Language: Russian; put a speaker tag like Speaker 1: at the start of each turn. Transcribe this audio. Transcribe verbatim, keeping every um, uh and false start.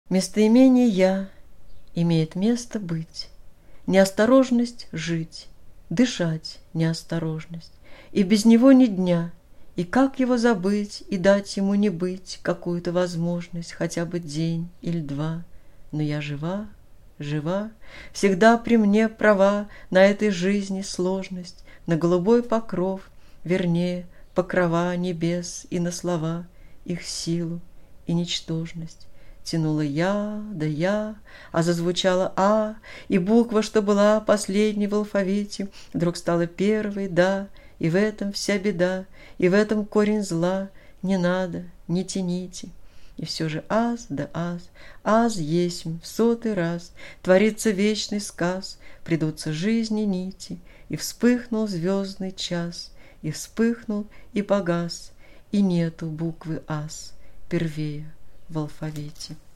Speaker 1: Местоимение «я» имеет место быть, неосторожность жить, дышать неосторожность, и без него ни дня, и как его забыть и дать ему не быть какую-то возможность, хотя бы день или два. Но я жива, жива, всегда при мне права на этой жизни сложность, на голубой покров, вернее, покрова небес и на слова, их силу и ничтожность. Тянула я, да я, а зазвучала «а», и буква, что была последней в алфавите, вдруг стала первой, да, и в этом вся беда, и в этом корень зла. Не надо, не тяните. И все же аз да аз, аз есмь в сотый раз, творится вечный сказ, придутся жизни нити, и вспыхнул звездный час, и вспыхнул и погас, и нету буквы аз первее в алфавите.